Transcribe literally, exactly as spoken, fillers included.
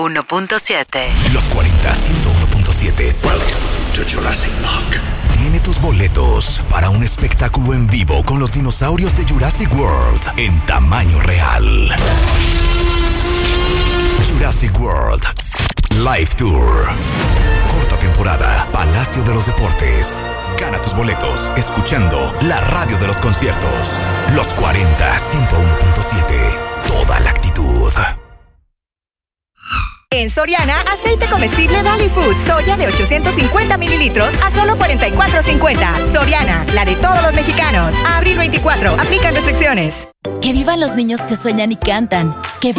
uno punto siete. Los cuarenta, ciento uno punto siete. Welcome to Jurassic Park. Tiene tus boletos para un espectáculo en vivo con los dinosaurios de Jurassic World en tamaño real. Jurassic World Live Tour. Corta temporada, Palacio de los Deportes. Gana tus boletos escuchando la radio de los conciertos. Los cuarenta, ciento uno punto siete. Toda la actitud. En Soriana, aceite comestible Valley Food, soya de ochocientos cincuenta mililitros a solo cuarenta y cuatro cincuenta. Soriana, la de todos los mexicanos. A abril veinticuatro, aplican restricciones. Que vivan los niños que sueñan y cantan. Que